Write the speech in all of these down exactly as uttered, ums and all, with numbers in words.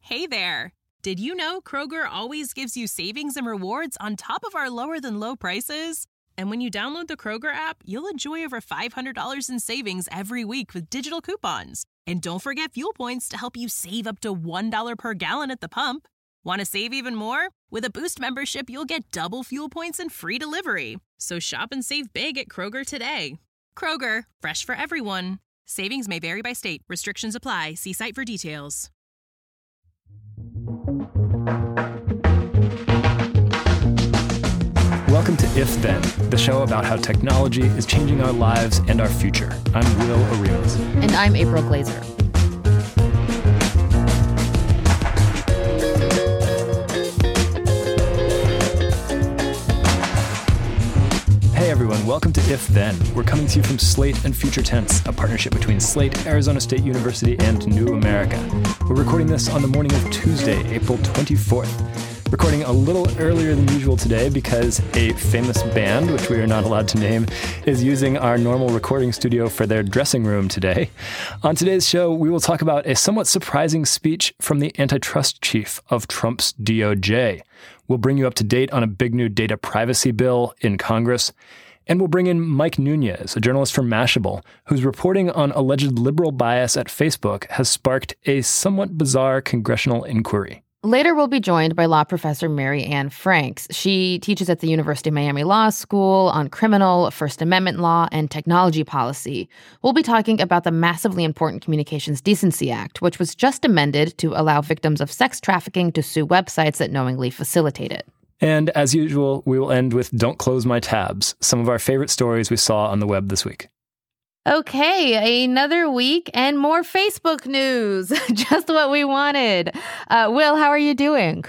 Hey there! Did you know Kroger always gives you savings and rewards on top of our lower-than-low prices? And when you download the Kroger app, you'll enjoy over five hundred dollars in savings every week with digital coupons. And don't forget fuel points to help you save up to one dollar per gallon at the pump. Want to save even more? With a Boost membership, you'll get double fuel points and free delivery. So shop and save big at Kroger today. Kroger, fresh for everyone. Savings may vary by state. Restrictions apply. See site for details. Welcome to If Then, the show about how technology is changing our lives and our future. I'm Will Arenas. And I'm April Glazer. Hey everyone, welcome to If Then. We're coming to you from Slate and Future Tense, a partnership between Slate, Arizona State University, and New America. We're recording this on the morning of Tuesday, April twenty-fourth. Recording a little earlier than usual today because a famous band, which we are not allowed to name, is using our normal recording studio for their dressing room today. On today's show, we will talk about a somewhat surprising speech from the antitrust chief of Trump's D O J. We'll bring you up to date on a big new data privacy bill in Congress. And we'll bring in Mike Nunez, a journalist from Mashable, whose reporting on alleged liberal bias at Facebook has sparked a somewhat bizarre congressional inquiry. Later, we'll be joined by law professor Mary Ann Franks. She teaches at the University of Miami Law School on criminal, First Amendment law, and technology policy. We'll be talking about the massively important Communications Decency Act, which was just amended to allow victims of sex trafficking to sue websites that knowingly facilitate it. And as usual, we will end with Don't Close My Tabs, some of our favorite stories we saw on the web this week. Okay, another week and more Facebook news. Just what we wanted. Uh, Will, how are you doing?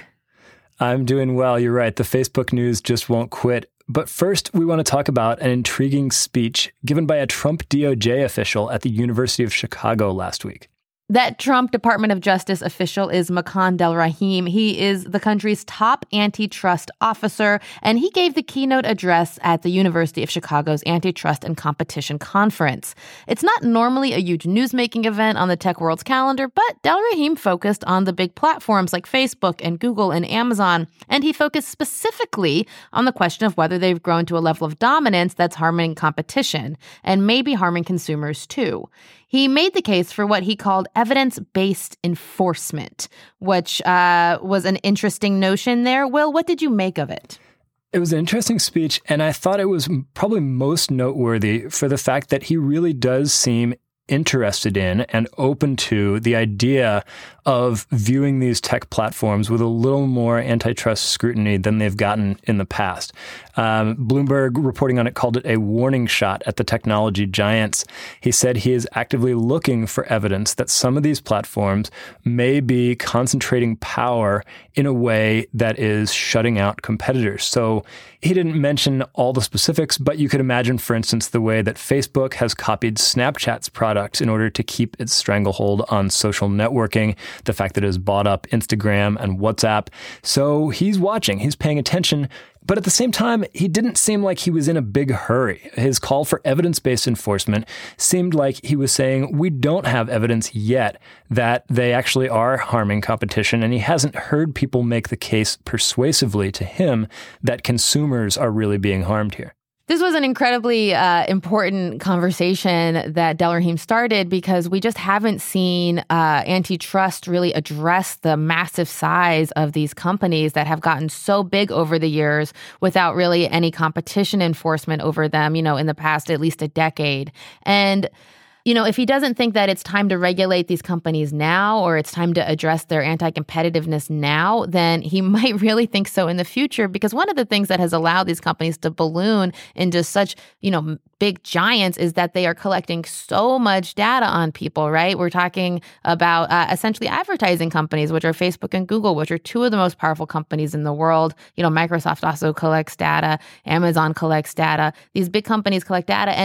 I'm doing well. You're right. The Facebook news just won't quit. But first, we want to talk about an intriguing speech given by a Trump D O J official at the University of Chicago last week. That Trump Department of Justice official is Makan Delrahim. He is the country's top antitrust officer, and he gave the keynote address at the University of Chicago's Antitrust and Competition Conference. It's not normally a huge newsmaking event on the tech world's calendar, but Delrahim focused on the big platforms like Facebook and Google and Amazon, and he focused specifically on the question of whether they've grown to a level of dominance that's harming competition, and maybe harming consumers too. He made the case for what he called evidence-based enforcement, which uh, was an interesting notion there. Will, what did you make of it? It was an interesting speech, and I thought it was probably most noteworthy for the fact that he really does seem interested in and open to the idea of viewing these tech platforms with a little more antitrust scrutiny than they've gotten in the past. Um, Bloomberg, reporting on it, called it a warning shot at the technology giants. He said he is actively looking for evidence that some of these platforms may be concentrating power in a way that is shutting out competitors. So he didn't mention all the specifics, but you could imagine, for instance, the way that Facebook has copied Snapchat's product in order to keep its stranglehold on social networking, the fact that it has bought up Instagram and WhatsApp. So he's watching, he's paying attention. But at the same time, he didn't seem like he was in a big hurry. His call for evidence-based enforcement seemed like he was saying, we don't have evidence yet that they actually are harming competition, and he hasn't heard people make the case persuasively to him that consumers are really being harmed here. This was an incredibly uh, important conversation that Delrahim started because we just haven't seen uh, antitrust really address the massive size of these companies that have gotten so big over the years without really any competition enforcement over them, you know, in the past at least a decade. And you know, if he doesn't think that it's time to regulate these companies now or it's time to address their anti-competitiveness now, then he might really think so in the future. Because one of the things that has allowed these companies to balloon into such, you know, big giants is that they are collecting so much data on people, right? We're talking about uh, essentially advertising companies, which are Facebook and Google, which are two of the most powerful companies in the world. You know, Microsoft also collects data. Amazon collects data. These big companies collect data. And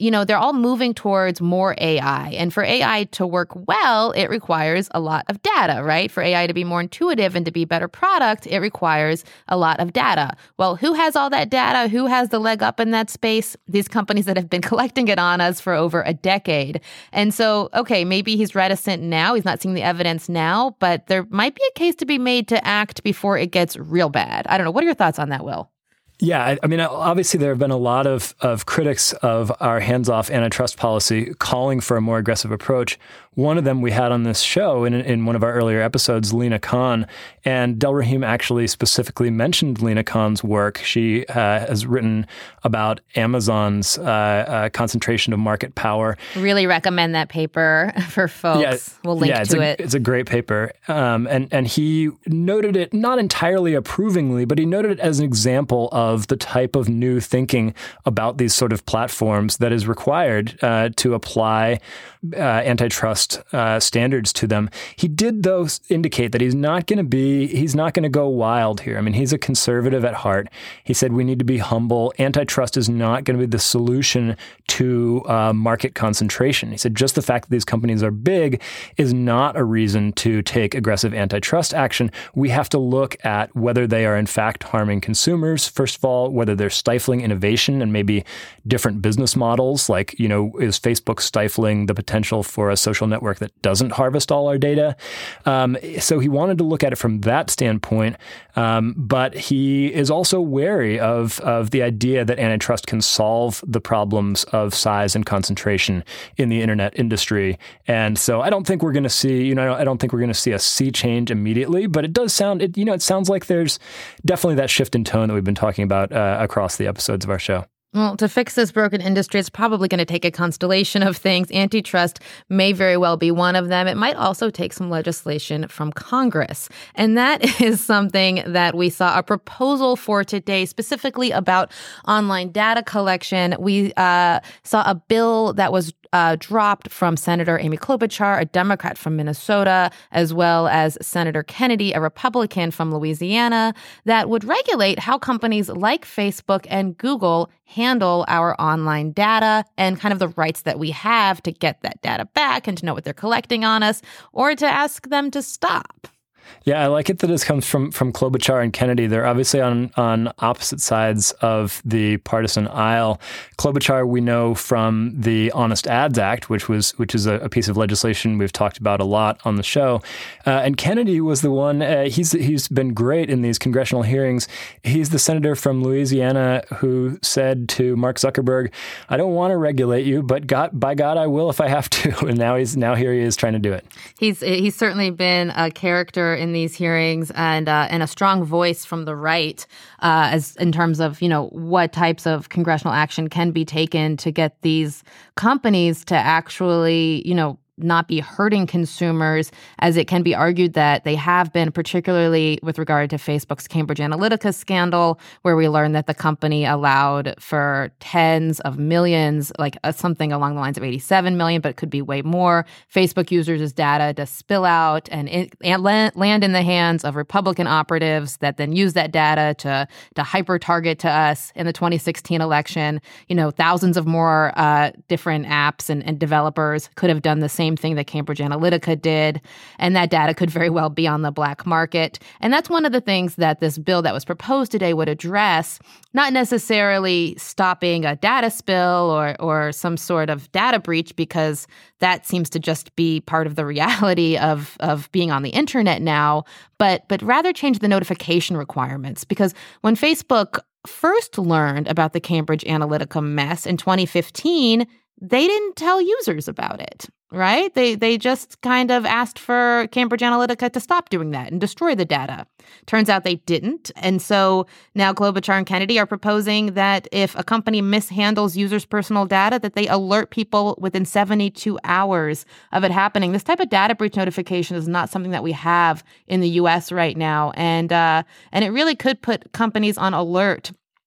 you know, they're all moving towards more A I. And for A I to work well, it requires a lot of data, right? For A I to be more intuitive and to be a better product, it requires a lot of data. Well, who has all that data? Who has the leg up in that space? These companies that have been collecting it on us for over a decade. And so, okay, maybe he's reticent now. He's not seeing the evidence now, but there might be a case to be made to act before it gets real bad. I don't know. What are your thoughts on that, Will? Yeah, I, I mean, obviously there have been a lot of, of critics of our hands-off antitrust policy calling for a more aggressive approach. One of them we had on this show in in one of our earlier episodes, Lina Khan, and Del Rahim actually specifically mentioned Lina Khan's work. She uh, has written about Amazon's uh, uh, concentration of market power. Really recommend that paper for folks. Yeah, we'll link yeah, to a, it. It's a great paper. Um, and, and he noted it not entirely approvingly, but he noted it as an example of the type of new thinking about these sort of platforms that is required uh, to apply uh, antitrust Uh, standards to them. He did, though, indicate that he's not going to be, he's not going to go wild here. I mean, he's a conservative at heart. He said we need to be humble. Antitrust is not going to be the solution to uh, market concentration. He said just the fact that these companies are big is not a reason to take aggressive antitrust action. We have to look at whether they are in fact harming consumers, first of all, whether they're stifling innovation and maybe different business models, like, you know, is Facebook stifling the potential for a social network that doesn't harvest all our data. Um, so he wanted to look at it from that standpoint, um, but he is also wary of of the idea that antitrust can solve the problems of size and concentration in the internet industry. And so I don't think we're going to see, you know, I don't think we're going to see a sea change immediately, but it does sound, it, you know, it sounds like there's definitely that shift in tone that we've been talking about uh, across the episodes of our show. Well, to fix this broken industry, it's probably going to take a constellation of things. Antitrust may very well be one of them. It might also take some legislation from Congress. And that is something that we saw a proposal for today, specifically about online data collection. We uh, saw a bill that was Uh, dropped from Senator Amy Klobuchar, a Democrat from Minnesota, as well as Senator Kennedy, a Republican from Louisiana, that would regulate how companies like Facebook and Google handle our online data and kind of the rights that we have to get that data back and to know what they're collecting on us, or to ask them to stop. Yeah, I like it that this comes from from Klobuchar and Kennedy. They're obviously on on opposite sides of the partisan aisle. Klobuchar, we know from the Honest Ads Act, which was which is a, a piece of legislation we've talked about a lot on the show. Uh, and Kennedy was the one. Uh, he's he's been great in these congressional hearings. He's the senator from Louisiana who said to Mark Zuckerberg, "I don't want to regulate you, but God, by God, I will if I have to." And now he's now here he is trying to do it. He's he's certainly been a character in these hearings and uh, and a strong voice from the right uh, as in terms of, you know, what types of congressional action can be taken to get these companies to actually, you know, not be hurting consumers, as it can be argued that they have been, particularly with regard to Facebook's Cambridge Analytica scandal, where we learned that the company allowed for tens of millions, like uh, something along the lines of eighty-seven million, but it could be way more, Facebook users' data to spill out and, it, and land in the hands of Republican operatives that then use that data to, to hyper-target to us in the twenty sixteen election. You know, thousands of more uh, different apps and, and developers could have done the same Same thing that Cambridge Analytica did, and that data could very well be on the black market. And that's one of the things that this bill that was proposed today would address, not necessarily stopping a data spill or or some sort of data breach, because that seems to just be part of the reality of, of being on the internet now, but but rather change the notification requirements. Because when Facebook first learned about the Cambridge Analytica mess in twenty fifteen, they didn't tell users about it, right? They they just kind of asked for Cambridge Analytica to stop doing that and destroy the data. Turns out they didn't. And so now Klobuchar and Kennedy are proposing that if a company mishandles users' personal data, that they alert people within seventy-two hours of it happening. This type of data breach notification is not something that we have in the U S right now. And uh, and it really could put companies on alert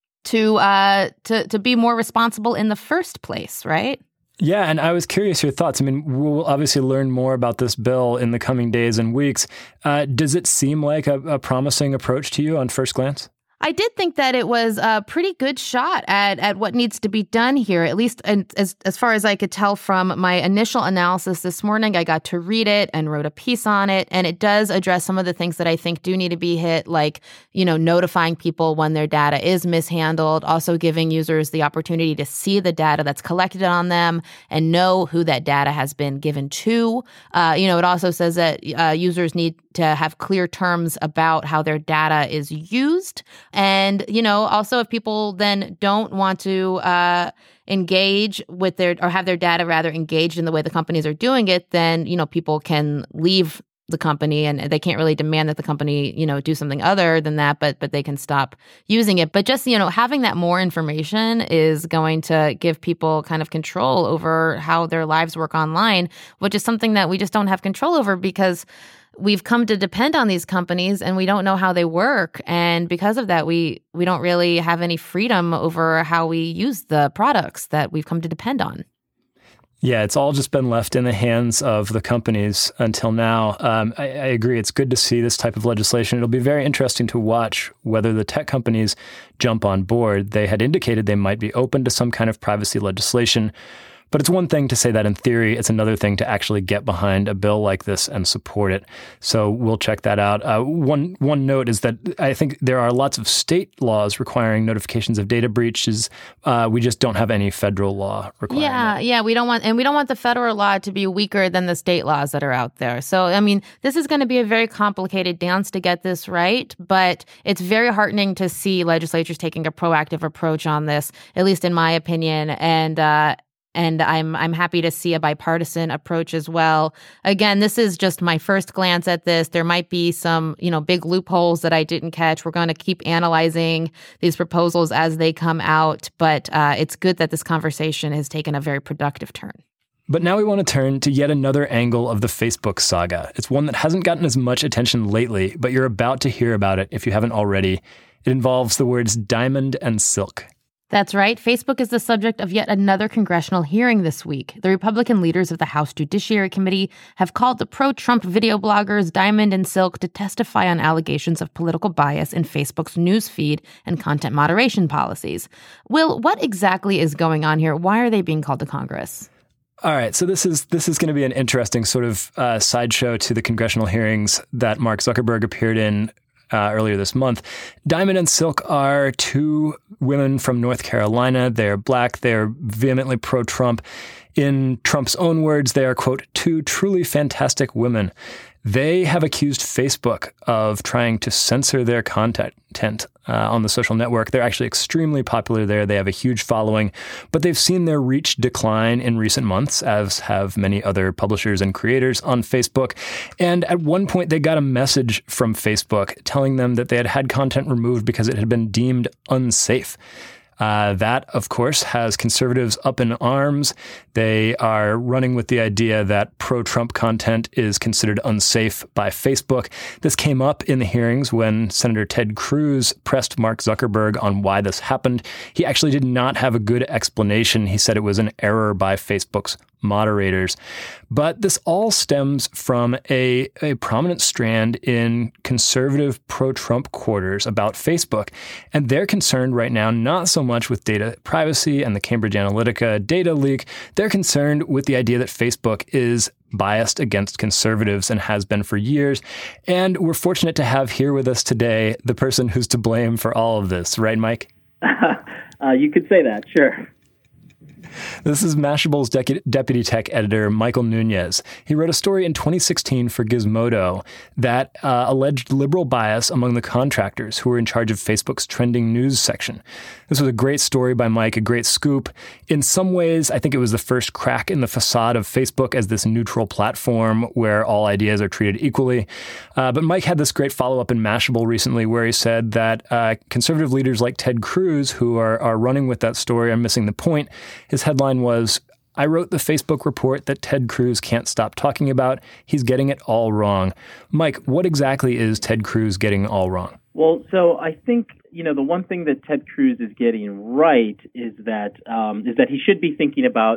to uh to to be more responsible in the first place, right? Yeah, and I was curious your thoughts. I mean, we'll obviously learn more about this bill in the coming days and weeks. Uh, does it seem like a, a promising approach to you on first glance? I did think that it was a pretty good shot at at what needs to be done here, at least as as far as I could tell from my initial analysis this morning. I got to read it and wrote a piece on it, and it does address some of the things that I think do need to be hit, like, you know, notifying people when their data is mishandled, also giving users the opportunity to see the data that's collected on them and know who that data has been given to. Uh, you know, it also says that uh, users need to have clear terms about how their data is used. And, you know, also if people then don't want to uh, engage with their or have their data rather engaged in the way the companies are doing it, then, you know, people can leave the company and they can't really demand that the company, you know, do something other than that, but but they can stop using it. But just, you know, having that more information is going to give people kind of control over how their lives work online, which is something that we just don't have control over because we've come to depend on these companies and we don't know how they work. And because of that, we we don't really have any freedom over how we use the products that we've come to depend on. Yeah, it's all just been left in the hands of the companies until now. Um, I, I agree. It's good to see this type of legislation. It'll be very interesting to watch whether the tech companies jump on board. They had indicated they might be open to some kind of privacy legislation. But it's one thing to say that in theory. It's another thing to actually get behind a bill like this and support it. So we'll check that out. Uh, one one note is that I think there are lots of state laws requiring notifications of data breaches. Uh, we just don't have any federal law requiring Yeah, it. yeah, we don't want, and we don't want the federal law to be weaker than the state laws that are out there. So, I mean, this is going to be a very complicated dance to get this right, but it's very heartening to see legislatures taking a proactive approach on this, at least in my opinion, and uh, And I'm I'm happy to see a bipartisan approach as well. Again, this is just my first glance at this. There might be some, you know, big loopholes that I didn't catch. We're going to keep analyzing these proposals as they come out, but uh, it's good that this conversation has taken a very productive turn. But now we want to turn to yet another angle of the Facebook saga. It's one that hasn't gotten as much attention lately, but you're about to hear about it if you haven't already. It involves the words diamond and silk. That's right. Facebook is the subject of yet another congressional hearing this week. The Republican leaders of the House Judiciary Committee have called the pro-Trump video bloggers Diamond and Silk to testify on allegations of political bias in Facebook's news feed and content moderation policies. Will, what exactly is going on here? Why are they being called to Congress? All right, so this is this is going to be an interesting sort of uh, sideshow to the congressional hearings that Mark Zuckerberg appeared in Uh, earlier this month. Diamond and Silk are two women from North Carolina. They're black. They're vehemently pro-Trump. In Trump's own words, they are, quote, two truly fantastic women. They have accused Facebook of trying to censor their content uh, on the social network. They're actually extremely popular there. They have a huge following, but they've seen their reach decline in recent months, as have many other publishers and creators on Facebook. And at one point, they got a message from Facebook telling them that they had had content removed because it had been deemed unsafe. Uh, that, of course, has conservatives up in arms. They are running with the idea that pro-Trump content is considered unsafe by Facebook. This came up in the hearings when Senator Ted Cruz pressed Mark Zuckerberg on why this happened. He actually did not have a good explanation. He said it was an error by Facebook's moderators. But this all stems from a, a prominent strand in conservative pro-Trump quarters about Facebook. And they're concerned right now not so much with data privacy and the Cambridge Analytica data leak. They're concerned with the idea that Facebook is biased against conservatives and has been for years. And we're fortunate to have here with us today the person who's to blame for all of this. Right, Mike? uh, you could say that, sure. This is Mashable's de- deputy tech editor, Michael Nunez. He wrote a story in twenty sixteen for Gizmodo that uh, alleged liberal bias among the contractors who were in charge of Facebook's trending news section. This was a great story by Mike, a great scoop. In some ways, I think it was the first crack in the facade of Facebook as this neutral platform where all ideas are treated equally. Uh, but Mike had this great follow-up in Mashable recently where he said that uh, conservative leaders like Ted Cruz, who are, are running with that story, are missing the point. His headline was, "I wrote the Facebook report that Ted Cruz can't stop talking about. He's getting it all wrong." Mike, what exactly is Ted Cruz getting all wrong? Well, so I think, you know, the one thing that Ted Cruz is getting right is that um, is that he should be thinking about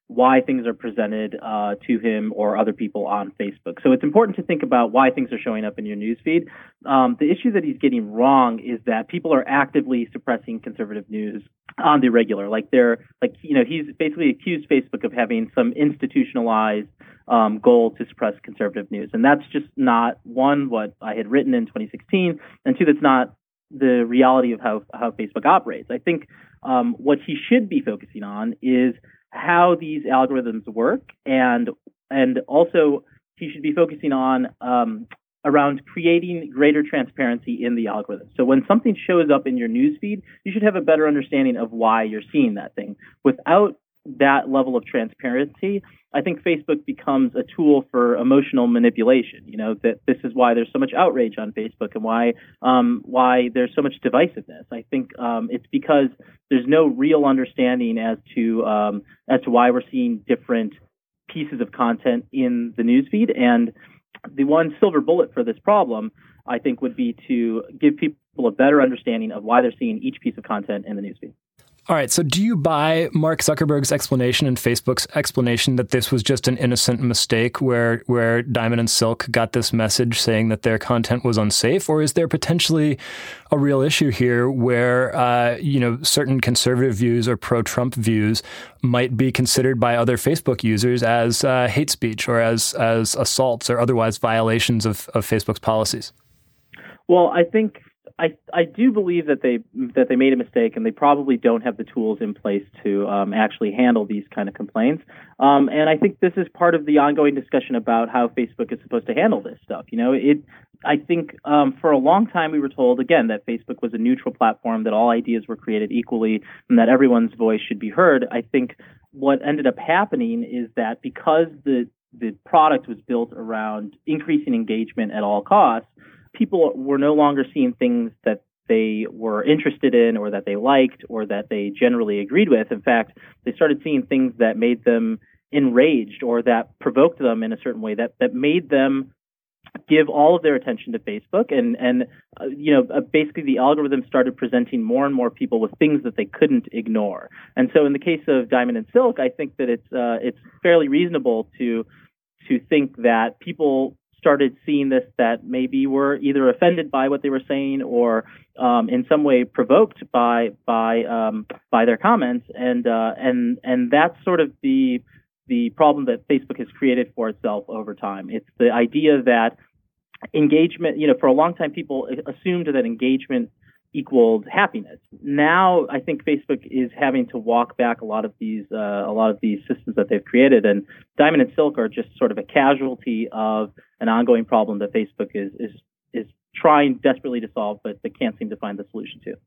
why things are presented uh, to him or other people on Facebook. So it's important to think about why things are showing up in your newsfeed. Um, the issue that he's getting wrong is that people are actively suppressing conservative news on the regular. Like they're like, you know, he's basically accused Facebook of having some institutionalized um, goal to suppress conservative news. And that's just not, one, what I had written in twenty sixteen, and two, that's not the reality of how, how Facebook operates. I think um, what he should be focusing on is how these algorithms work, and and also he should be focusing on um, around creating greater transparency in the algorithm. So when something shows up in your newsfeed, you should have a better understanding of why you're seeing that thing. Without that level of transparency, I think Facebook becomes a tool for emotional manipulation. You know, that this is why there's so much outrage on Facebook and why um, why there's so much divisiveness. I think um, it's because there's no real understanding as to um, as to why we're seeing different pieces of content in the newsfeed. And the one silver bullet for this problem, I think, would be to give people a better understanding of why they're seeing each piece of content in the newsfeed. All right. So do you buy Mark Zuckerberg's explanation and Facebook's explanation that this was just an innocent mistake where where Diamond and Silk got this message saying that their content was unsafe? Or is there potentially a real issue here where, uh, you know, certain conservative views or pro-Trump views might be considered by other Facebook users as uh, hate speech or as, as assaults or otherwise violations of, of Facebook's policies? Well, I think I, I do believe that they that they made a mistake, and they probably don't have the tools in place to um, actually handle these kind of complaints. Um, and I think this is part of the ongoing discussion about how Facebook is supposed to handle this stuff. You know, it. I think um, for a long time we were told, again, that Facebook was a neutral platform, that all ideas were created equally, and that everyone's voice should be heard. I think what ended up happening is that because the the product was built around increasing engagement at all costs, people were no longer seeing things that they were interested in or that they liked or that they generally agreed with. In fact, they started seeing things that made them enraged or that provoked them in a certain way, that, that made them give all of their attention to Facebook. And, and uh, you know, uh, basically the algorithm started presenting more and more people with things that they couldn't ignore. And so in the case of Diamond and Silk, I think that it's uh, it's fairly reasonable to to think that people started seeing this, that maybe were either offended by what they were saying or um, in some way provoked by by um, by their comments, and uh, and and that's sort of the the problem that Facebook has created for itself over time. It's the idea that engagement, you know, for a long time people assumed that engagement equaled happiness. Now, I think Facebook is having to walk back a lot of these uh, a lot of these systems that they've created, and Diamond and Silk are just sort of a casualty of an ongoing problem that Facebook is is is trying desperately to solve, but they can't seem to find the solution to.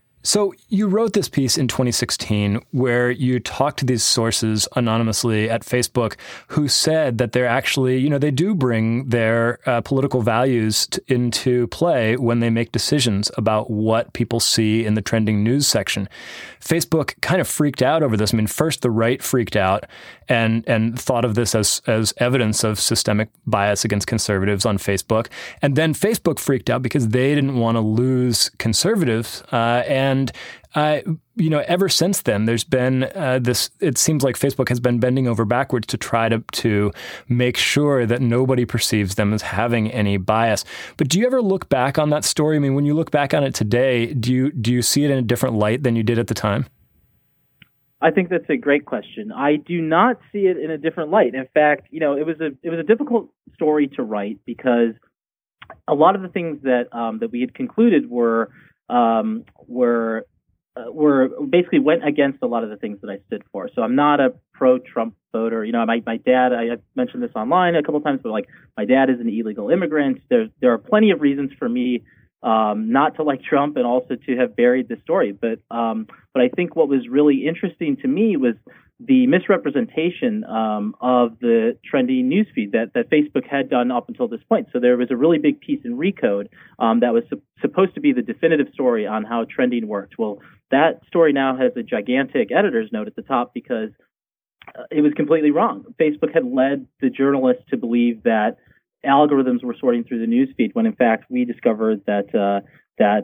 So you wrote this piece in twenty sixteen where you talked to these sources anonymously at Facebook who said that they're actually, you know, they do bring their uh, political values t- into play when they make decisions about what people see in the trending news section. Facebook kind of freaked out over this. I mean, first the right freaked out and and thought of this as as evidence of systemic bias against conservatives on Facebook. And then Facebook freaked out because they didn't want to lose conservatives. Uh, and, uh, you know, ever since then, there's been uh, this, it seems like Facebook has been bending over backwards to try to, to make sure that nobody perceives them as having any bias. But do you ever look back on that story? I mean, when you look back on it today, do you do you see it in a different light than you did at the time? I think that's a great question. I do not see it in a different light. In fact, you know, it was a it was a difficult story to write because a lot of the things that um, that we had concluded were um, were uh, were basically went against a lot of the things that I stood for. So I'm not a pro-Trump voter. You know, my my dad. I I've mentioned this online a couple of times, but like my dad is an illegal immigrant. There there are plenty of reasons for me Um, not to like Trump and also to have buried the story. But um, but I think what was really interesting to me was the misrepresentation um, of the trending newsfeed that, that Facebook had done up until this point. So there was a really big piece in Recode um, that was su- supposed to be the definitive story on how trending worked. Well, that story now has a gigantic editor's note at the top because uh, it was completely wrong. Facebook had led the journalists to believe that algorithms were sorting through the newsfeed when in fact we discovered that uh, that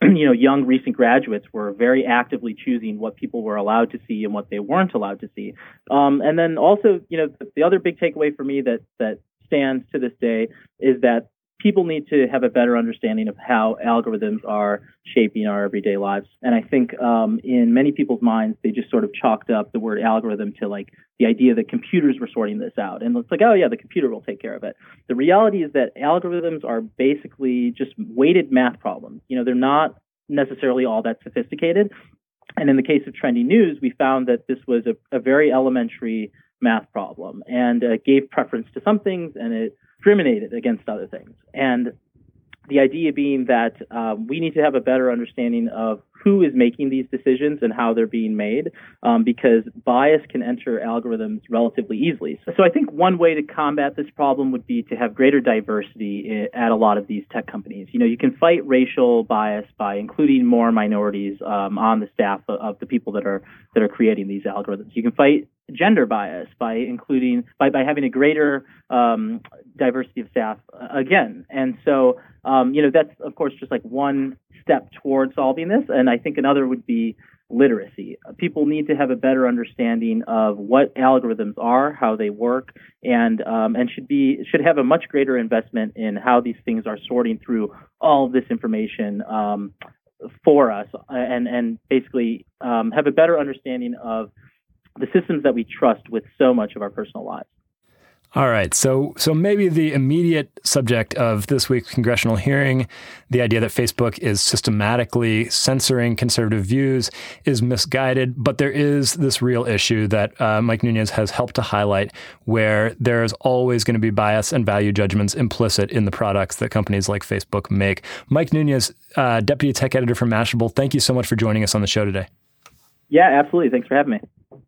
you know, young recent graduates were very actively choosing what people were allowed to see and what they weren't allowed to see. Um, and then also, you know, the, the other big takeaway for me that that stands to this day is that people need to have a better understanding of how algorithms are shaping our everyday lives. And I think um, in many people's minds, they just sort of chalked up the word algorithm to like the idea that computers were sorting this out. And it's like, oh, yeah, the computer will take care of it. The reality is that algorithms are basically just weighted math problems. You know, they're not necessarily all that sophisticated. And in the case of Trendy News, we found that this was a, a very elementary math problem and uh, gave preference to some things and it discriminated against other things. And the idea being that um, we need to have a better understanding of who is making these decisions and how they're being made, um, because bias can enter algorithms relatively easily. So I think one way to combat this problem would be to have greater diversity at a lot of these tech companies. You know, you can fight racial bias by including more minorities um, on the staff of, of the people that are that are creating these algorithms. You can fight gender bias by including by, by having a greater um, diversity of staff uh, again. And so, um, you know, that's of course just like one step towards solving this. And I think another would be literacy. People need to have a better understanding of what algorithms are, how they work, and um, and should be should have a much greater investment in how these things are sorting through all of this information um, for us, and and basically um, have a better understanding of the systems that we trust with so much of our personal lives. All right. So so maybe the immediate subject of this week's congressional hearing, the idea that Facebook is systematically censoring conservative views, is misguided. But there is this real issue that uh, Mike Nunez has helped to highlight, where there is always going to be bias and value judgments implicit in the products that companies like Facebook make. Mike Nunez, uh, Deputy Tech Editor for Mashable, thank you so much for joining us on the show today. Yeah, absolutely. Thanks for having me.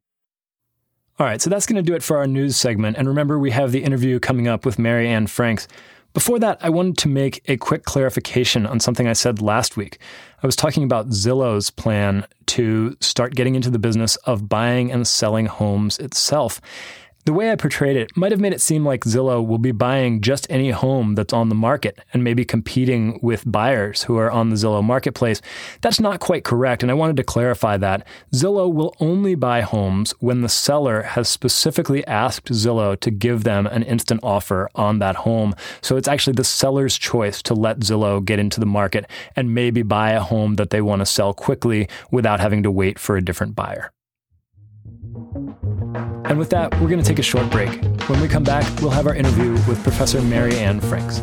All right, so that's going to do it for our news segment. And remember, we have the interview coming up with Mary Ann Franks. Before that, I wanted to make a quick clarification on something I said last week. I was talking about Zillow's plan to start getting into the business of buying and selling homes itself. The way I portrayed it might have made it seem like Zillow will be buying just any home that's on the market and maybe competing with buyers who are on the Zillow marketplace. That's not quite correct, and I wanted to clarify that. Zillow will only buy homes when the seller has specifically asked Zillow to give them an instant offer on that home. So it's actually the seller's choice to let Zillow get into the market and maybe buy a home that they want to sell quickly without having to wait for a different buyer. And with that, we're going to take a short break. When we come back, we'll have our interview with Professor Mary Ann Franks.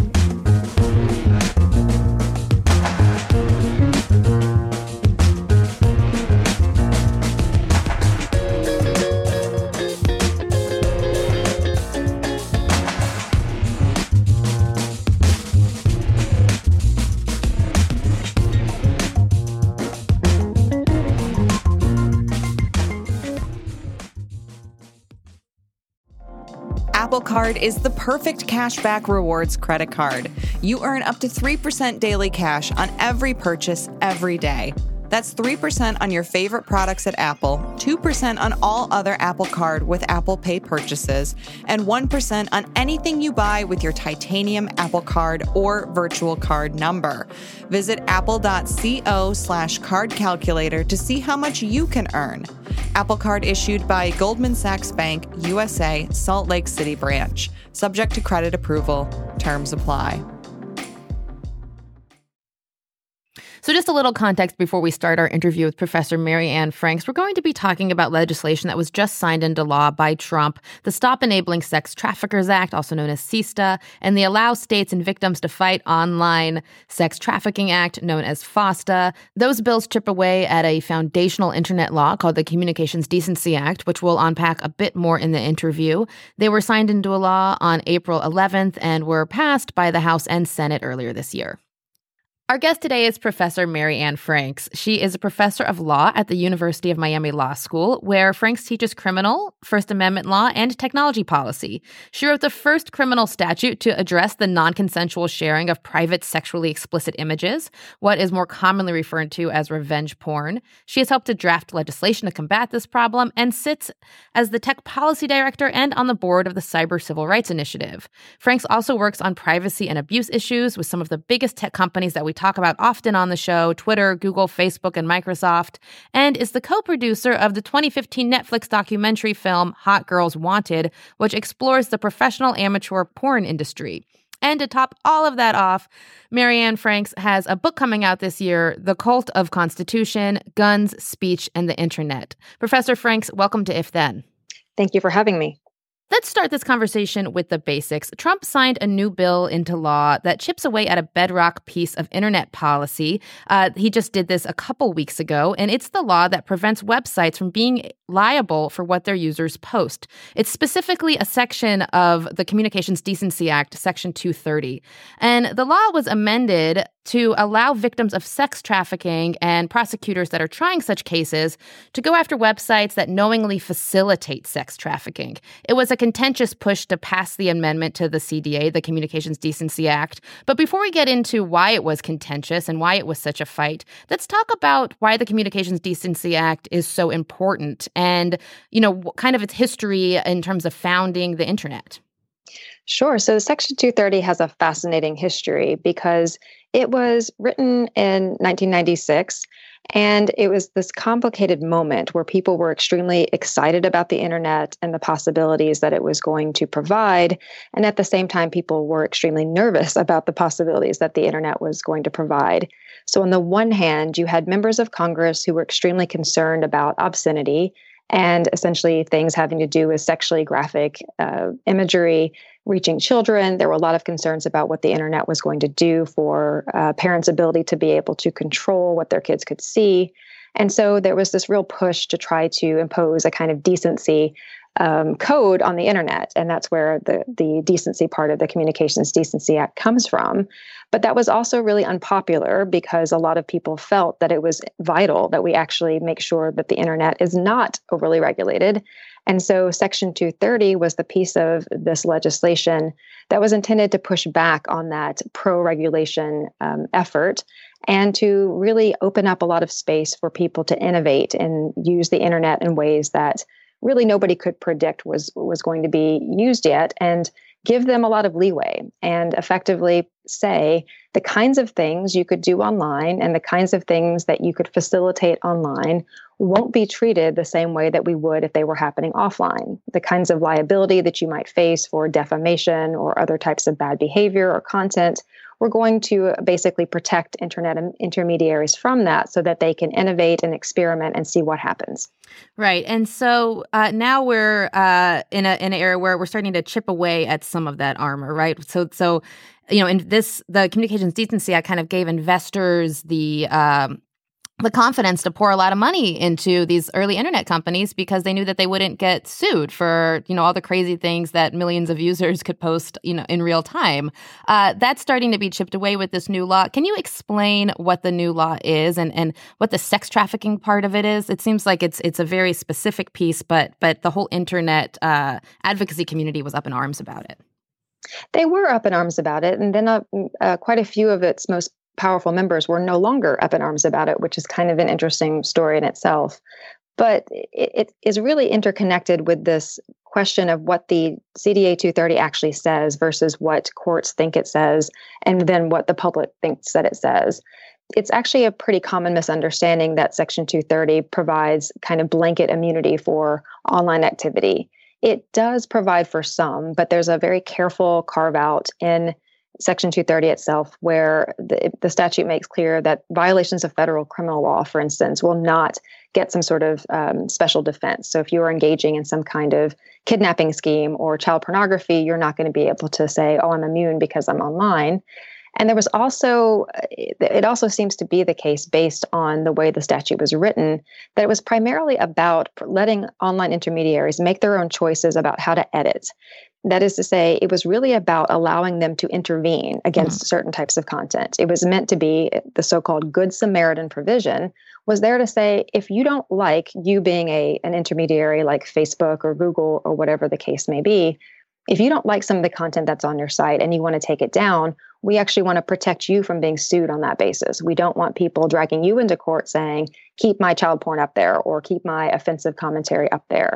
Apple Card is the perfect cashback rewards credit card. You earn up to three percent daily cash on every purchase every day. That's three percent on your favorite products at Apple, two percent on all other Apple Card with Apple Pay purchases, and one percent on anything you buy with your titanium Apple Card or virtual card number. Visit apple.co slash card calculator to see how much you can earn. Apple Card issued by Goldman Sachs Bank, U S A, Salt Lake City branch. Subject to credit approval. Terms apply. So just a little context before we start our interview with Professor Mary Ann Franks. We're going to be talking about legislation that was just signed into law by Trump, the Stop Enabling Sex Traffickers Act, also known as SESTA, and the Allow States and Victims to Fight Online Sex Trafficking Act, known as FOSTA. Those bills chip away at a foundational internet law called the Communications Decency Act, which we'll unpack a bit more in the interview. They were signed into a law on April eleventh and were passed by the House and Senate earlier this year. Our guest today is Professor Mary Ann Franks. She is a professor of law at the University of Miami Law School, where Franks teaches criminal, First Amendment law, and technology policy. She wrote the first criminal statute to address the non-consensual sharing of private sexually explicit images, what is more commonly referred to as revenge porn. She has helped to draft legislation to combat this problem and sits as the tech policy director and on the board of the Cyber Civil Rights Initiative. Franks also works on privacy and abuse issues with some of the biggest tech companies that we we talk about often on the show, Twitter, Google, Facebook, and Microsoft, and is the co-producer of the twenty fifteen Netflix documentary film Hot Girls Wanted, which explores the professional amateur porn industry. And to top all of that off, Marianne Franks has a book coming out this year, The Cult of Constitution, Guns, Speech, and the Internet. Professor Franks, welcome to If Then. Thank you for having me. Let's start this conversation with the basics. Trump signed a new bill into law that chips away at a bedrock piece of internet policy. Uh, he just did this a couple weeks ago, and it's the law that prevents websites from being liable for what their users post. It's specifically a section of the Communications Decency Act, Section two thirty. And the law was amended to allow victims of sex trafficking and prosecutors that are trying such cases to go after websites that knowingly facilitate sex trafficking. It was a contentious push to pass the amendment to the C D A, the Communications Decency Act. But before we get into why it was contentious and why it was such a fight, let's talk about why the Communications Decency Act is so important and, you know, kind of its history in terms of founding the internet. Sure. So Section two thirty has a fascinating history because it was written in nineteen ninety-six, and it was this complicated moment where people were extremely excited about the internet and the possibilities that it was going to provide. And at the same time, people were extremely nervous about the possibilities that the internet was going to provide. So on the one hand, you had members of Congress who were extremely concerned about obscenity and essentially things having to do with sexually graphic uh, imagery reaching children. There were a lot of concerns about what the internet was going to do for uh, parents' ability to be able to control what their kids could see. And so there was this real push to try to impose a kind of decency um, code on the internet. And that's where the, the decency part of the Communications Decency Act comes from. But that was also really unpopular because a lot of people felt that it was vital that we actually make sure that the internet is not overly regulated. And so Section two thirty was the piece of this legislation that was intended to push back on that pro-regulation um, effort and to really open up a lot of space for people to innovate and use the internet in ways that really nobody could predict was, was going to be used yet, and give them a lot of leeway and effectively say the kinds of things you could do online and the kinds of things that you could facilitate online won't be treated the same way that we would if they were happening offline. The kinds of liability that you might face for defamation or other types of bad behavior or content, we're going to basically protect internet intermediaries from that so that they can innovate and experiment and see what happens. Right. And so uh, now we're uh, in, a, in an era where we're starting to chip away at some of that armor, right? So, so you know, in this, the Communications Decency Act kind of gave investors the um, the confidence to pour a lot of money into these early internet companies because they knew that they wouldn't get sued for, you know, all the crazy things that millions of users could post, you know, in real time. Uh, that's starting to be chipped away with this new law. Can you explain what the new law is and, and what the sex trafficking part of it is? It seems like it's it's a very specific piece, but but the whole internet uh, advocacy community was up in arms about it. They were up in arms about it, and then uh, uh, quite a few of its most powerful members were no longer up in arms about it, which is kind of an interesting story in itself. But it, it is really interconnected with this question of what the C D A two thirty actually says versus what courts think it says, and then what the public thinks that it says. It's actually a pretty common misunderstanding that Section two thirty provides kind of blanket immunity for online activity. It does provide for some, but there's a very careful carve out in Section two thirty itself, where the, the statute makes clear that violations of federal criminal law, for instance, will not get some sort of um, special defense. So if you are engaging in some kind of kidnapping scheme or child pornography, you're not going to be able to say, oh, I'm immune because I'm online. And there was also, it also seems to be the case based on the way the statute was written, that it was primarily about letting online intermediaries make their own choices about how to edit. That is to say, it was really about allowing them to intervene against mm-hmm. certain types of content. It was meant to be the so-called Good Samaritan provision was there to say, if you don't like you being a an intermediary like Facebook or Google or whatever the case may be, if you don't like some of the content that's on your site and you want to take it down, we actually want to protect you from being sued on that basis. We don't want people dragging you into court saying, keep my child porn up there or keep my offensive commentary up there.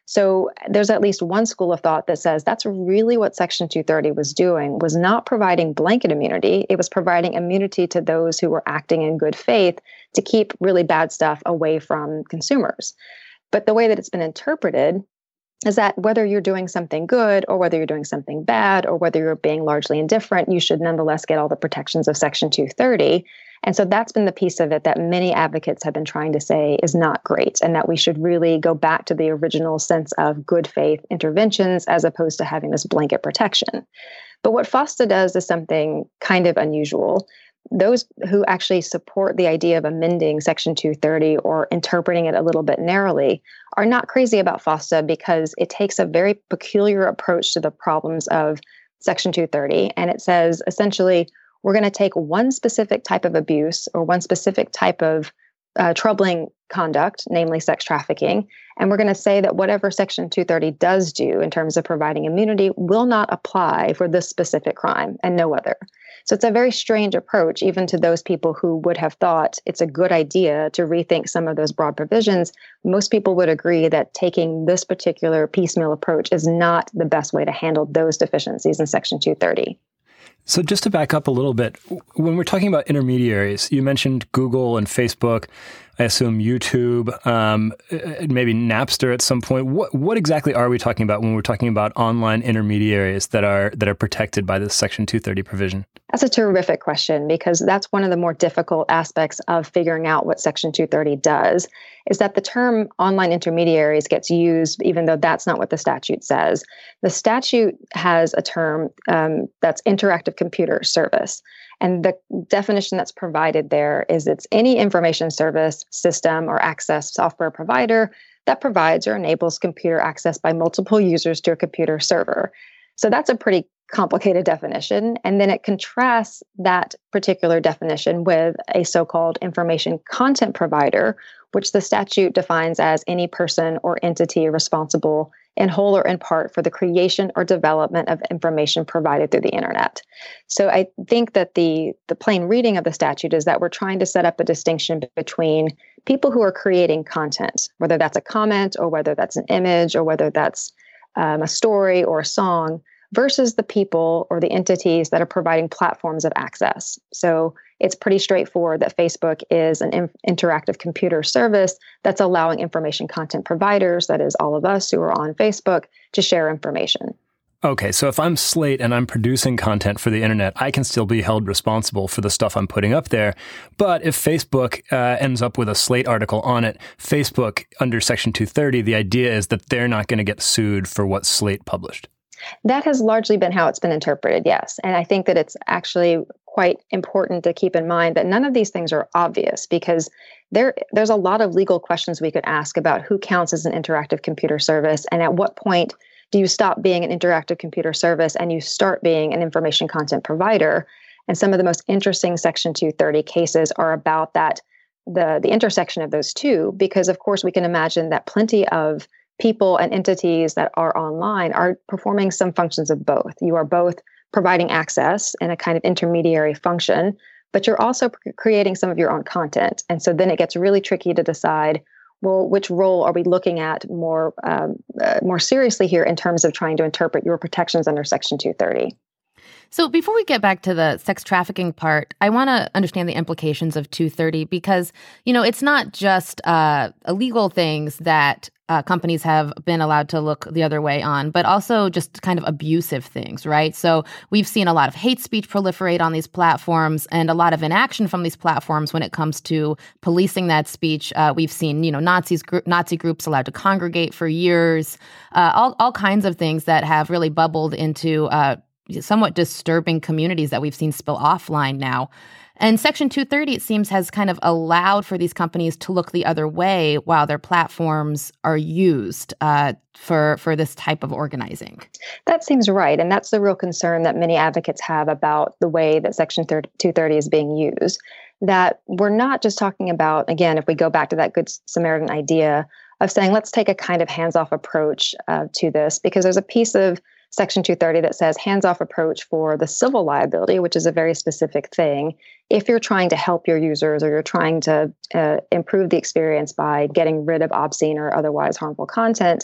So there's at least one school of thought that says that's really what Section two thirty was doing, was not providing blanket immunity. It was providing immunity to those who were acting in good faith to keep really bad stuff away from consumers. But the way that it's been interpreted is that whether you're doing something good or whether you're doing something bad or whether you're being largely indifferent, you should nonetheless get all the protections of Section two thirty. And so that's been the piece of it that many advocates have been trying to say is not great, and that we should really go back to the original sense of good faith interventions as opposed to having this blanket protection. But what FOSTA does is something kind of unusual. Those who actually support the idea of amending Section two thirty or interpreting it a little bit narrowly are not crazy about FOSTA because it takes a very peculiar approach to the problems of Section two thirty. And it says, essentially, we're going to take one specific type of abuse or one specific type of uh, troubling conduct, namely sex trafficking, and we're going to say that whatever Section two thirty does do in terms of providing immunity will not apply for this specific crime and no other. So it's a very strange approach, even to those people who would have thought it's a good idea to rethink some of those broad provisions. Most people would agree that taking this particular piecemeal approach is not the best way to handle those deficiencies in Section two thirty. So just to back up a little bit, when we're talking about intermediaries, you mentioned Google and Facebook, I assume YouTube, um, maybe Napster at some point. What what exactly are we talking about when we're talking about online intermediaries that are that are protected by this Section two thirty provision? That's a terrific question, because that's one of the more difficult aspects of figuring out what Section two thirty does, is that the term online intermediaries gets used even though that's not what the statute says. The statute has a term um, that's interactive computer service. And the definition that's provided there is it's any information service, system, or access software provider that provides or enables computer access by multiple users to a computer server. So that's a pretty complicated definition. And then it contrasts that particular definition with a so-called information content provider, which the statute defines as any person or entity responsible in whole or in part for the creation or development of information provided through the internet. So I think that the, the plain reading of the statute is that we're trying to set up a distinction between people who are creating content, whether that's a comment or whether that's an image or whether that's um, a story or a song, versus the people or the entities that are providing platforms of access. So it's pretty straightforward that Facebook is an in- interactive computer service that's allowing information content providers, that is all of us who are on Facebook, to share information. Okay, so if I'm Slate and I'm producing content for the internet, I can still be held responsible for the stuff I'm putting up there. But if Facebook uh, ends up with a Slate article on it, Facebook, under Section two thirty, the idea is that they're not going to get sued for what Slate published. That has largely been how it's been interpreted, yes. And I think that it's actually quite important to keep in mind that none of these things are obvious, because there there's a lot of legal questions we could ask about who counts as an interactive computer service, and at what point do you stop being an interactive computer service and you start being an information content provider. And some of the most interesting Section two thirty cases are about that, the, the intersection of those two, because of course we can imagine that plenty of people and entities that are online are performing some functions of both. You are both providing access in a kind of intermediary function, but you're also creating some of your own content. And so then it gets really tricky to decide, well, which role are we looking at more um, uh, more seriously here in terms of trying to interpret your protections under Section two thirty? So before we get back to the sex trafficking part, I want to understand the implications of two thirty, because, you know, it's not just uh, illegal things that uh, companies have been allowed to look the other way on, but also just kind of abusive things, right? So we've seen a lot of hate speech proliferate on these platforms and a lot of inaction from these platforms when it comes to policing that speech. Uh, we've seen, you know, Nazis, gr- Nazi groups allowed to congregate for years, uh, all, all kinds of things that have really bubbled into uh, somewhat disturbing communities that we've seen spill offline now. And Section two thirty, it seems, has kind of allowed for these companies to look the other way while their platforms are used uh, for, for this type of organizing. That seems right. And that's the real concern that many advocates have about the way that Section two thirty is being used. That we're not just talking about, again, if we go back to that Good Samaritan idea of saying, let's take a kind of hands-off approach uh, to this, because there's a piece of Section two thirty that says hands-off approach for the civil liability, which is a very specific thing. If you're trying to help your users or you're trying to uh, improve the experience by getting rid of obscene or otherwise harmful content,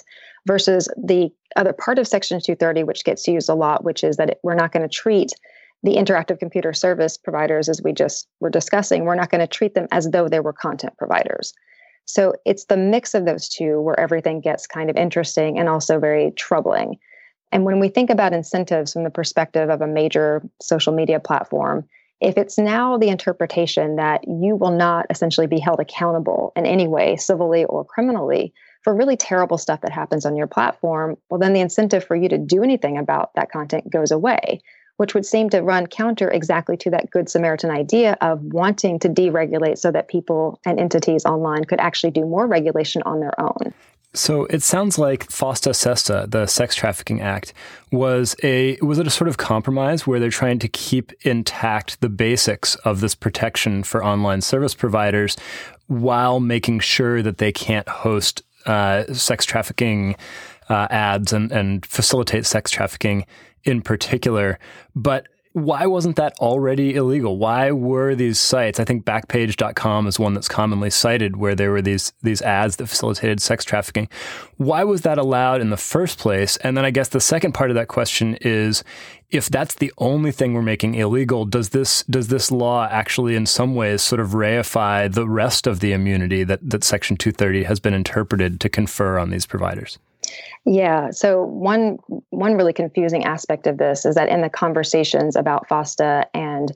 versus the other part of Section two thirty, which gets used a lot, which is that it, we're not going to treat the interactive computer service providers, as we just were discussing, we're not going to treat them as though they were content providers. So it's the mix of those two where everything gets kind of interesting and also very troubling. And when we think about incentives from the perspective of a major social media platform, if it's now the interpretation that you will not essentially be held accountable in any way, civilly or criminally, for really terrible stuff that happens on your platform, well, then the incentive for you to do anything about that content goes away, which would seem to run counter exactly to that Good Samaritan idea of wanting to deregulate so that people and entities online could actually do more regulation on their own. So it sounds like FOSTA SESTA, the Sex Trafficking Act, was a was it a sort of compromise where they're trying to keep intact the basics of this protection for online service providers while making sure that they can't host uh, sex trafficking uh, ads and, and facilitate sex trafficking in particular. But why wasn't that already illegal? Why were these sites, I think Backpage dot com is one that's commonly cited, where there were these these ads that facilitated sex trafficking. Why was that allowed in the first place? And then I guess the second part of that question is, if that's the only thing we're making illegal, does this does this law actually in some ways sort of reify the rest of the immunity that, that Section two thirty has been interpreted to confer on these providers? Yeah. So one one really confusing aspect of this is that in the conversations about FOSTA and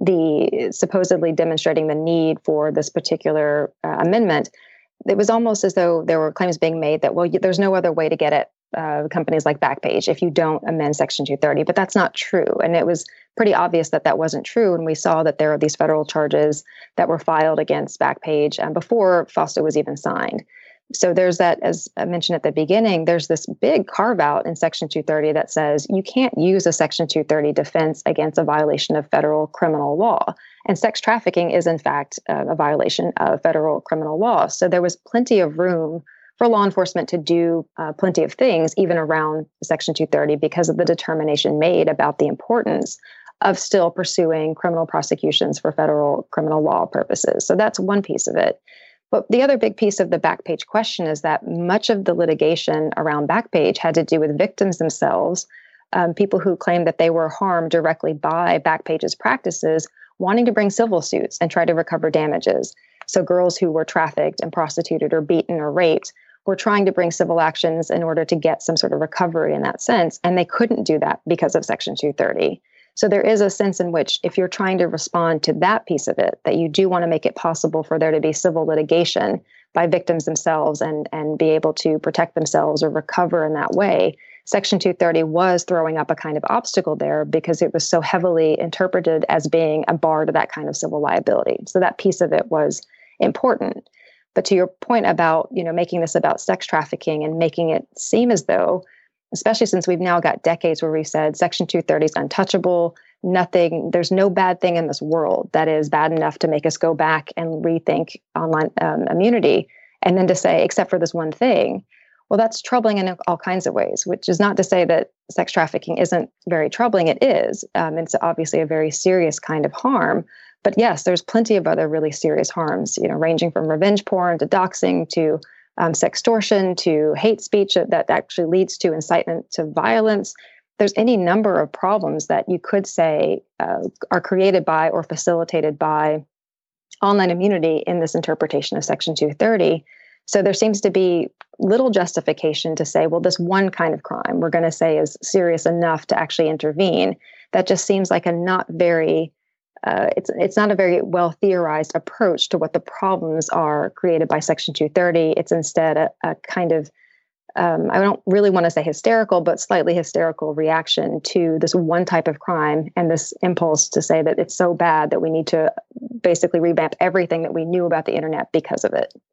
the supposedly demonstrating the need for this particular uh, amendment, it was almost as though there were claims being made that, well, there's no other way to get at uh, companies like Backpage if you don't amend Section two thirty. But that's not true. And it was pretty obvious that that wasn't true. And we saw that there are these federal charges that were filed against Backpage um, before FOSTA was even signed. So there's that, as I mentioned at the beginning, there's this big carve out in Section two thirty that says you can't use a Section two thirty defense against a violation of federal criminal law. And sex trafficking is, in fact, uh, a violation of federal criminal law. So there was plenty of room for law enforcement to do uh, plenty of things, even around Section two thirty, because of the determination made about the importance of still pursuing criminal prosecutions for federal criminal law purposes. So that's one piece of it. But the other big piece of the Backpage question is that much of the litigation around Backpage had to do with victims themselves, um, people who claimed that they were harmed directly by Backpage's practices, wanting to bring civil suits and try to recover damages. So girls who were trafficked and prostituted or beaten or raped were trying to bring civil actions in order to get some sort of recovery in that sense, and they couldn't do that because of Section two thirty. So there is a sense in which if you're trying to respond to that piece of it, that you do want to make it possible for there to be civil litigation by victims themselves and, and be able to protect themselves or recover in that way. Section two thirty was throwing up a kind of obstacle there because it was so heavily interpreted as being a bar to that kind of civil liability. So that piece of it was important. But to your point about, you know, making this about sex trafficking and making it seem as though, especially since we've now got decades where we've said Section two thirty is untouchable, nothing, there's no bad thing in this world that is bad enough to make us go back and rethink online um, immunity. And then to say, except for this one thing, well, that's troubling in all kinds of ways, which is not to say that sex trafficking isn't very troubling. It is. Um, it's obviously a very serious kind of harm. But yes, there's plenty of other really serious harms, you know, ranging from revenge porn to doxing to Um, sextortion to hate speech that actually leads to incitement to violence. There's any number of problems that you could say uh, are created by or facilitated by online immunity in this interpretation of Section two thirty. So there seems to be little justification to say, well, this one kind of crime we're going to say is serious enough to actually intervene. That just seems like a not very Uh, it's it's not a very well theorized approach to what the problems are created by Section two thirty. It's instead a, a kind of, um, I don't really want to say hysterical, but slightly hysterical reaction to this one type of crime and this impulse to say that it's so bad that we need to basically revamp everything that we knew about the internet because of it.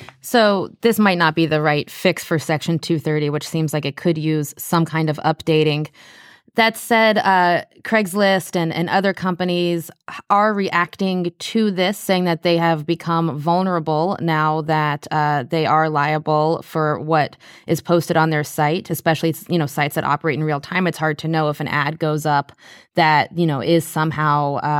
So this might not be the right fix for Section two thirty, which seems like it could use some kind of updating. That said, uh, Craigslist and, and other companies are reacting to this, saying that they have become vulnerable now that uh, they are liable for what is posted on their site, especially, you know, sites that operate in real time. It's hard to know if an ad goes up that, you know, is somehow uh,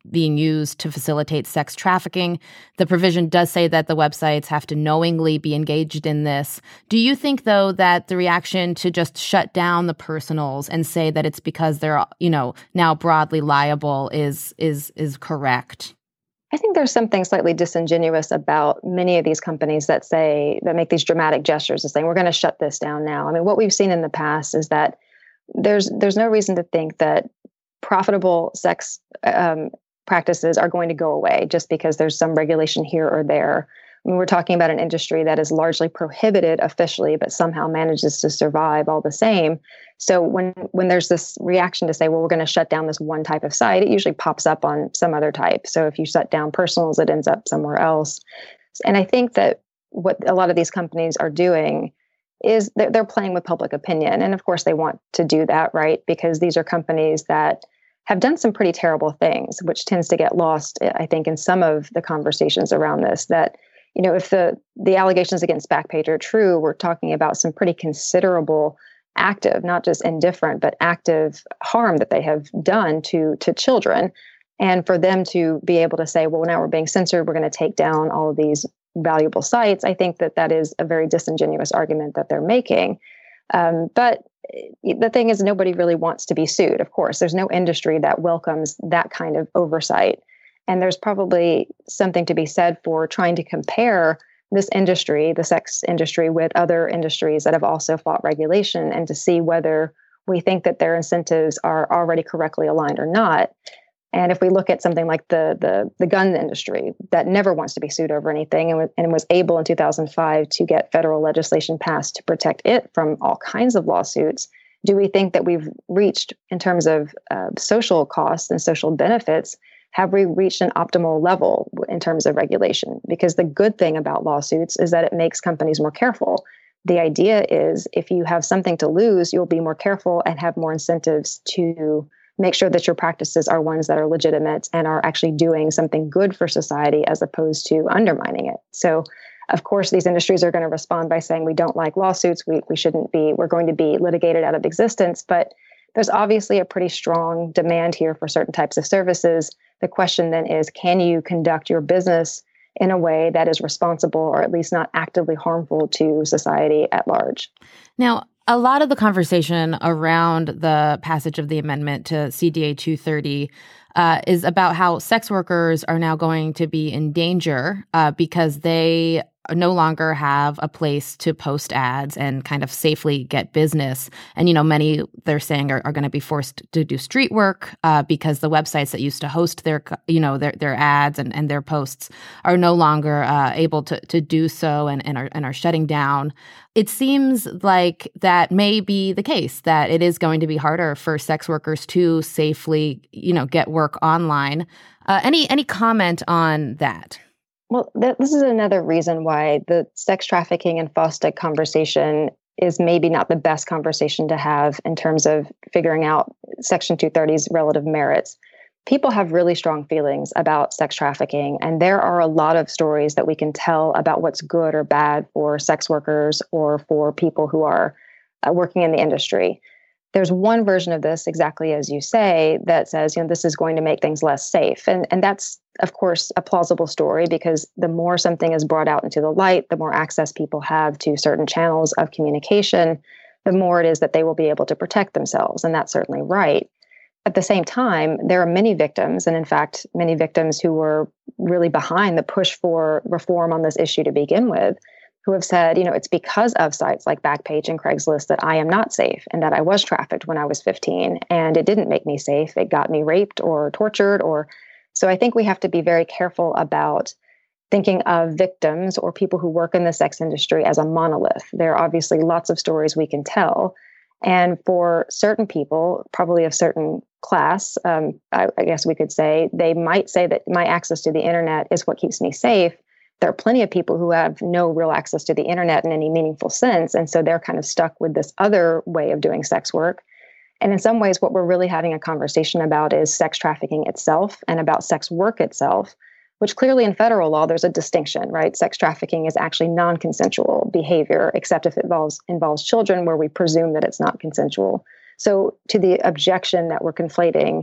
being used to facilitate sex trafficking. The provision does say that the websites have to knowingly be engaged in this. Do you think, though, that the reaction to just shut down the personals and say that it's because they're, you know, now broadly liable is is is correct? I think there's something slightly disingenuous about many of these companies that say, that make these dramatic gestures of saying, we're going to shut this down now. I mean, what we've seen in the past is that there's there's no reason to think that profitable sex um, practices are going to go away just because there's some regulation here or there. I mean, we're talking about an industry that is largely prohibited officially, but somehow manages to survive all the same. So when when there's this reaction to say, well, we're going to shut down this one type of site, it usually pops up on some other type. So if you shut down personals, it ends up somewhere else. And I think that what a lot of these companies are doing is they're, they're playing with public opinion. And of course, they want to do that, right? Because these are companies that have done some pretty terrible things, which tends to get lost, I think, in some of the conversations around this, that you know, if the the allegations against Backpage are true, we're talking about some pretty considerable active, not just indifferent, but active harm that they have done to to children. And for them to be able to say, well, now we're being censored, we're going to take down all of these valuable sites, I think that that is a very disingenuous argument that they're making. Um, but the thing is, nobody really wants to be sued. Of course, there's no industry that welcomes that kind of oversight. And there's probably something to be said for trying to compare this industry, the sex industry, with other industries that have also fought regulation and to see whether we think that their incentives are already correctly aligned or not. And if we look at something like the the, the gun industry that never wants to be sued over anything and, and was able in two thousand five to get federal legislation passed to protect it from all kinds of lawsuits, do we think that we've reached, in terms of uh, social costs and social benefits, have we reached an optimal level in terms of regulation? Because the good thing about lawsuits is that it makes companies more careful. The idea is if you have something to lose, you'll be more careful and have more incentives to make sure that your practices are ones that are legitimate and are actually doing something good for society as opposed to undermining it. So, of course, these industries are going to respond by saying, we don't like lawsuits, we, we shouldn't be, we're going to be litigated out of existence. But there's obviously a pretty strong demand here for certain types of services. The question then is, can you conduct your business in a way that is responsible or at least not actively harmful to society at large? Now, a lot of the conversation around the passage of the amendment to C D A two thirty uh, is about how sex workers are now going to be in danger uh, because they no longer have a place to post ads and kind of safely get business. And, you know, many, they're saying, are, are going to be forced to do street work uh, because the websites that used to host their, you know, their their ads and, and their posts are no longer uh, able to to do so and, and, are, and are shutting down. It seems like that may be the case, that it is going to be harder for sex workers to safely, you know, get work online. Uh, any any comment on that? Well, th- this is another reason why the sex trafficking and FOSTA conversation is maybe not the best conversation to have in terms of figuring out Section two thirty's relative merits. People have really strong feelings about sex trafficking, and there are a lot of stories that we can tell about what's good or bad for sex workers or for people who are uh, working in the industry. There's one version of this, exactly as you say, that says, you know, this is going to make things less safe. And, and that's, of course, a plausible story because the more something is brought out into the light, the more access people have to certain channels of communication, the more it is that they will be able to protect themselves. And that's certainly right. At the same time, there are many victims, and in fact, many victims who were really behind the push for reform on this issue to begin with, who have said, you know, it's because of sites like Backpage and Craigslist that I am not safe and that I was trafficked when I was fifteen and it didn't make me safe. It got me raped or tortured or so I think we have to be very careful about thinking of victims or people who work in the sex industry as a monolith. There are obviously lots of stories we can tell. And for certain people, probably of certain class, um, I, I guess we could say, they might say that my access to the internet is what keeps me safe. There are plenty of people who have no real access to the internet in any meaningful sense. And so they're kind of stuck with this other way of doing sex work. And in some ways, what we're really having a conversation about is sex trafficking itself and about sex work itself, which clearly in federal law, there's a distinction, right? Sex trafficking is actually non-consensual behavior, except if it involves, involves children, where we presume that it's not consensual. So to the objection that we're conflating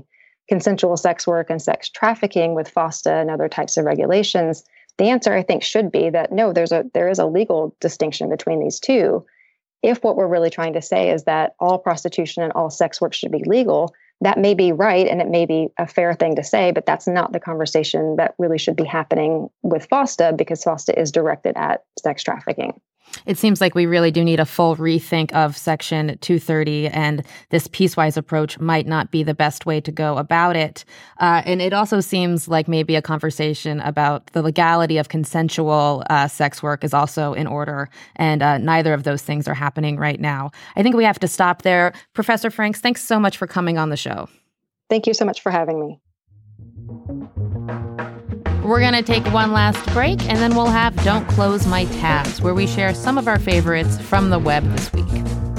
consensual sex work and sex trafficking with FOSTA and other types of regulations, the answer, I think, should be that no, there's a there is a legal distinction between these two. If what we're really trying to say is that all prostitution and all sex work should be legal, that may be right and it may be a fair thing to say, but that's not the conversation that really should be happening with FOSTA, because FOSTA is directed at sex trafficking. It seems like we really do need a full rethink of Section two thirty, and this piecewise approach might not be the best way to go about it. Uh, and it also seems like maybe a conversation about the legality of consensual uh, sex work is also in order, and uh, neither of those things are happening right now. I think we have to stop there. Professor Franks, thanks so much for coming on the show. Thank you so much for having me. We're going to take one last break, and then we'll have Don't Close My Tabs, where we share some of our favorites from the web this week.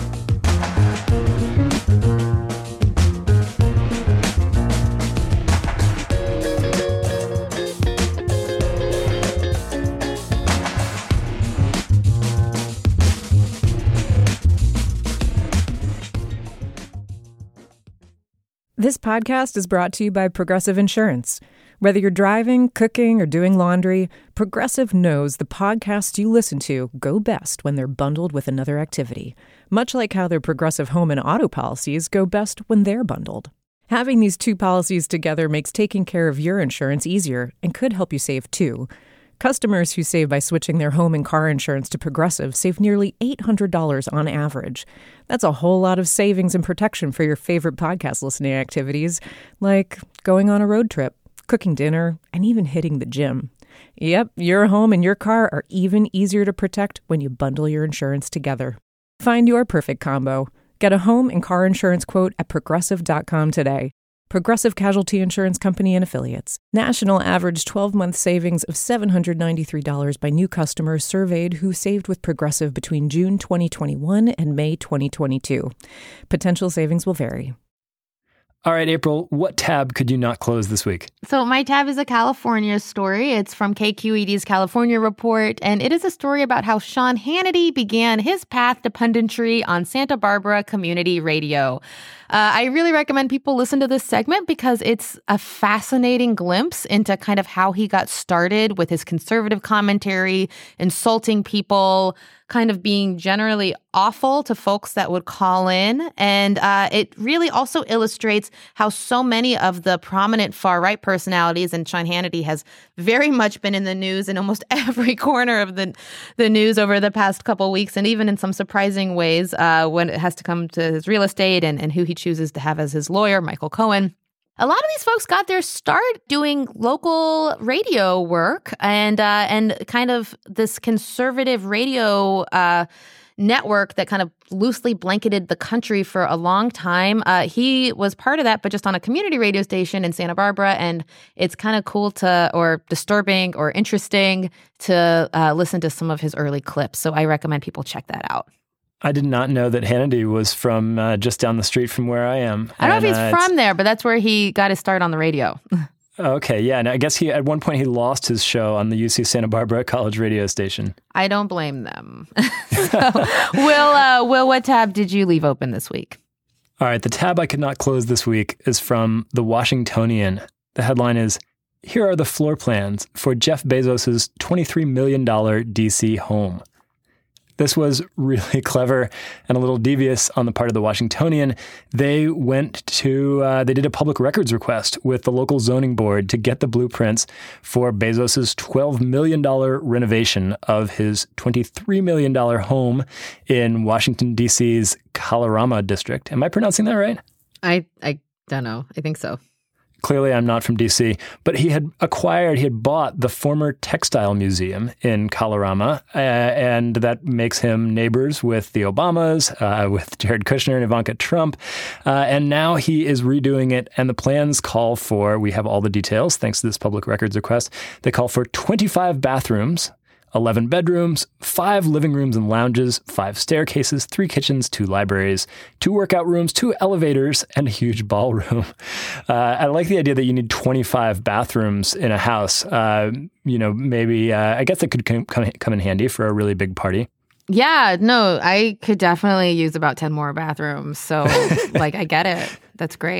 This podcast is brought to you by Progressive Insurance. Whether you're driving, cooking, or doing laundry, Progressive knows the podcasts you listen to go best when they're bundled with another activity, much like how their Progressive home and auto policies go best when they're bundled. Having these two policies together makes taking care of your insurance easier and could help you save too. Customers who save by switching their home and car insurance to Progressive save nearly eight hundred dollars on average. That's a whole lot of savings and protection for your favorite podcast listening activities, like going on a road trip, cooking dinner, and even hitting the gym. Yep, your home and your car are even easier to protect when you bundle your insurance together. Find your perfect combo. Get a home and car insurance quote at progressive dot com today. Progressive Casualty Insurance Company and Affiliates. National average twelve-month savings of seven hundred ninety-three dollars by new customers surveyed who saved with Progressive between June twenty twenty-one and May twenty twenty-two. Potential savings will vary. All right, April, what tab could you not close this week? So my tab is a California story. It's from K Q E D's California Report, and it is a story about how Sean Hannity began his path to punditry on Santa Barbara Community Radio. Uh, I really recommend people listen to this segment because it's a fascinating glimpse into kind of how he got started with his conservative commentary, insulting people, kind of being generally awful to folks that would call in. And uh, it really also illustrates how so many of the prominent far-right personalities, and Sean Hannity has very much been in the news in almost every corner of the, the news over the past couple of weeks, and even in some surprising ways uh, when it has to come to his real estate and, and who he chooses to have as his lawyer, Michael Cohen. A lot of these folks got their start doing local radio work and uh, and kind of this conservative radio uh, network that kind of loosely blanketed the country for a long time. Uh, he was part of that, but just on a community radio station in Santa Barbara. And it's kind of cool to, or disturbing or interesting to uh, listen to some of his early clips. So I recommend people check that out. I did not know that Hannity was from uh, just down the street from where I am. I don't and, know if he's uh, from there, but that's where he got his start on the radio. Okay, yeah. And I guess he at one point he lost his show on the U C Santa Barbara College radio station. I don't blame them. So, Will, uh, Will, what tab did you leave open this week? All right, the tab I could not close this week is from The Washingtonian. The headline is, "Here are the floor plans for Jeff Bezos' twenty-three million dollars D C home." This was really clever and a little devious on the part of the Washingtonian. They went to, uh, they did a public records request with the local zoning board to get the blueprints for Bezos' twelve million dollars renovation of his twenty-three million dollars home in Washington, D C's Colorama district. Am I pronouncing that right? I, I don't know. I think so. Clearly, I'm not from D C, but he had acquired, he had bought the former textile museum in Colorama, uh, and that makes him neighbors with the Obamas, uh, with Jared Kushner and Ivanka Trump. Uh, and now he is redoing it, and the plans call for, we have all the details, thanks to this public records request, they call for twenty-five bathrooms, eleven bedrooms, five living rooms and lounges, five staircases, three kitchens, two libraries, two workout rooms, two elevators, and a huge ballroom. Uh, I like the idea that you need twenty-five bathrooms in a house. Uh, you know, maybe, uh, I guess that could come, come in handy for a really big party. Yeah, no, I could definitely use about ten more bathrooms. So, like, I get it. That's great.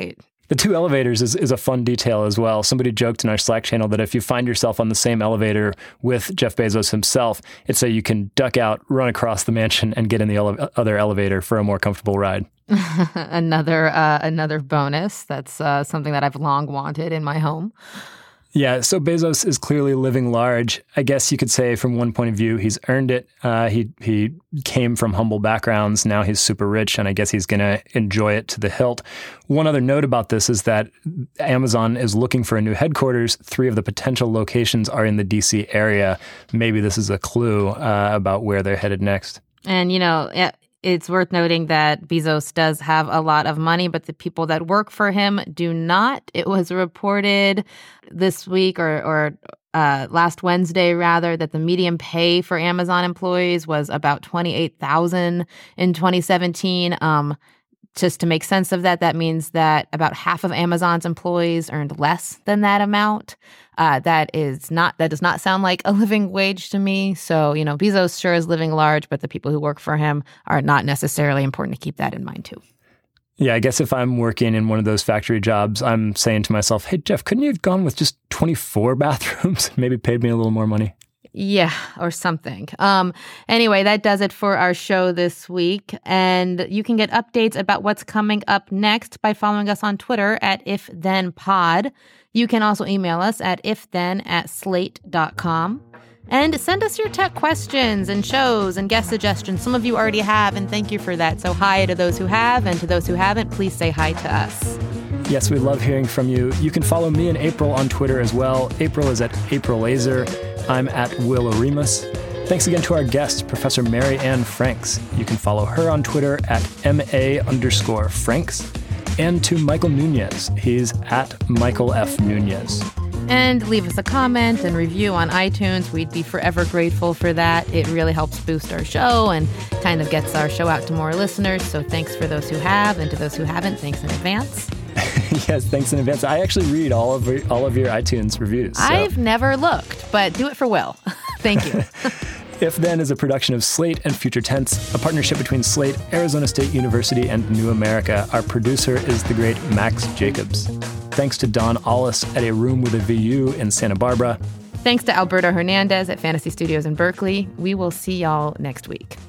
The two elevators is, is a fun detail as well. Somebody joked in our Slack channel that if you find yourself on the same elevator with Jeff Bezos himself, it's so you can duck out, run across the mansion, and get in the ele- other elevator for a more comfortable ride. another uh, another bonus. That's uh, something that I've long wanted in my home. Yeah, so Bezos is clearly living large. I guess you could say from one point of view, he's earned it. Uh, he he came from humble backgrounds. Now he's super rich, and I guess he's going to enjoy it to the hilt. One other note about this is that Amazon is looking for a new headquarters. Three of the potential locations are in the D C area. Maybe this is a clue uh, about where they're headed next. And, you know, it, it's worth noting that Bezos does have a lot of money, but the people that work for him do not. It was reported this week or, or uh, last Wednesday, rather, that the median pay for Amazon employees was about twenty-eight thousand dollars in twenty seventeen. Um, just to make sense of that, that means that about half of Amazon's employees earned less than that amount. Uh, that is not, that does not sound like a living wage to me. So, you know, Bezos sure is living large, but the people who work for him are not necessarily important to keep that in mind too. Yeah, I guess if I'm working in one of those factory jobs, I'm saying to myself, hey, Jeff, couldn't you have gone with just twenty-four bathrooms? Maybe paid me a little more money. Yeah, or something. Um, anyway, that does it for our show this week. And you can get updates about what's coming up next by following us on Twitter at IfThenPod. You can also email us at ifthen at slate dot com. And send us your tech questions and shows and guest suggestions. Some of you already have, and thank you for that. So hi to those who have, and to those who haven't, please say hi to us. Yes, we love hearing from you. You can follow me and April on Twitter as well. April is at April Laser. I'm at Will Oremus. Thanks again to our guest, Professor Mary Anne Franks. You can follow her on Twitter at M A underscore Franks. And to Michael Nunez. He's at Michael F. Nunez. And leave us a comment and review on iTunes. We'd be forever grateful for that. It really helps boost our show and kind of gets our show out to more listeners. So thanks for those who have, and to those who haven't, thanks in advance. Yes, thanks in advance. I actually read all of your, all of your iTunes reviews. So. I've never looked, but do it for Will. Thank you. If Then is a production of Slate and Future Tense, a partnership between Slate, Arizona State University, and New America. Our producer is the great Max Jacobs. Thanks to Don Allis at A Room with a V U in Santa Barbara. Thanks to Alberto Hernandez at Fantasy Studios in Berkeley. We will see y'all next week.